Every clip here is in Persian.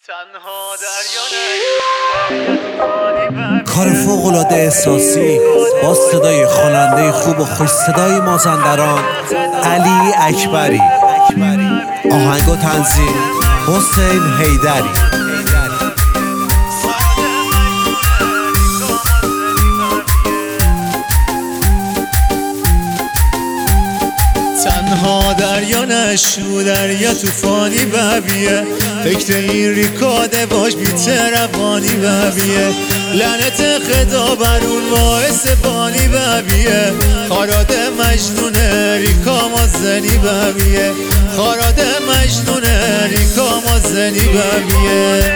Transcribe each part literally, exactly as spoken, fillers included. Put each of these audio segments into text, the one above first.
کار فوق‌العاده احساسی با صدای خواننده خوب و خوش صدای مازندران علی اکبری. آهنگ و تنظیم حسین حیدری. تنها دریا نشو دریا توفانی ببیه، فکر این ریکاده باش بی تربانی ببیه، لعنت خدا برون باعث بانی ببیه، خاراد مجنون ریکا مازنی ببیه، خاراد مجنون ریکا مازنی ببیه.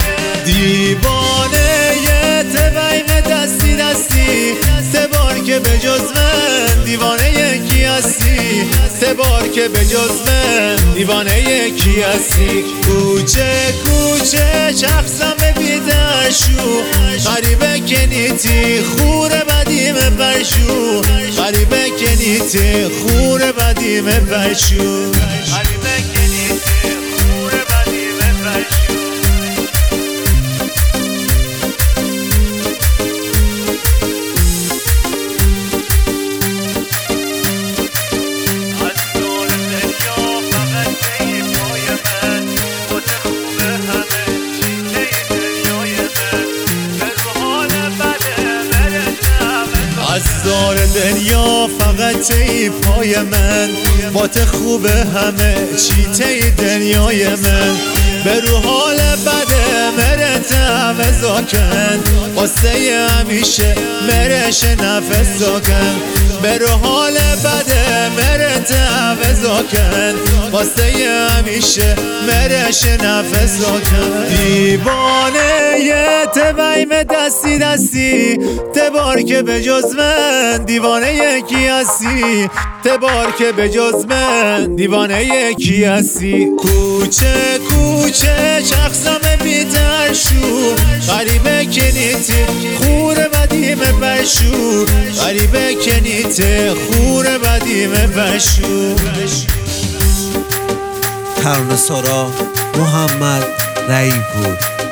دیوانه یه تبعیم دستی دستی سه بار که به جز من دیوانه یکی هستی، سه بار که به جز من دیوانه یکی هستی. کوچه کوچه شخصم بیدرشو غریبه کنیتی خوره بدیم برشو، غریبه کنیتی خوره بدیم برشو، غریبه کنیتی خوره بدیم برشو. از دار دنیا فقط ای پای من، بات خوب همه چی تی دنیای من، به رو حال بده مرت عوضا کن، قصه همیشه مرش نفسا کن، به رو حال بده مرت عوضا کن، قصه همیشه مرش نفسا کن. دیوانه یه تبعیم دستی دستی تبار که به جز من دیوانه یکی هستی، تبار که به جز من دیوانه یکی هستی. کوچه کوچه شخصم بیترشو غریبه کنیتی خوره بدیم برشو، غریبه کنیتی خوره بدیم برشو. ترانه سرا محمد رعیم پور.